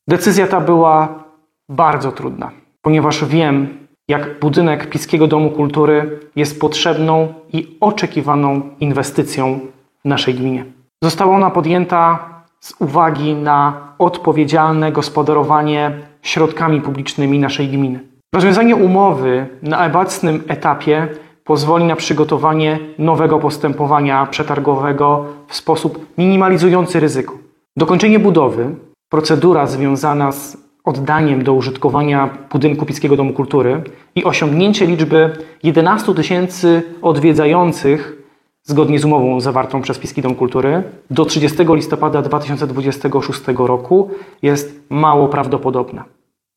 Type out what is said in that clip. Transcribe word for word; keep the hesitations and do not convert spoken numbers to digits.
Decyzja ta była bardzo trudna, ponieważ wiem, jak budynek Piskiego Domu Kultury jest potrzebną i oczekiwaną inwestycją w naszej gminie. Została ona podjęta z uwagi na odpowiedzialne gospodarowanie środkami publicznymi naszej gminy. Rozwiązanie umowy na obecnym etapie pozwoli na przygotowanie nowego postępowania przetargowego w sposób minimalizujący ryzyko. Dokończenie budowy, procedura związana z oddaniem do użytkowania budynku Piskiego Domu Kultury i osiągnięcie liczby jedenastu tysięcy odwiedzających zgodnie z umową zawartą przez Piski Dom Kultury do trzydziestego listopada dwa tysiące dwudziestego szóstego roku jest mało prawdopodobna.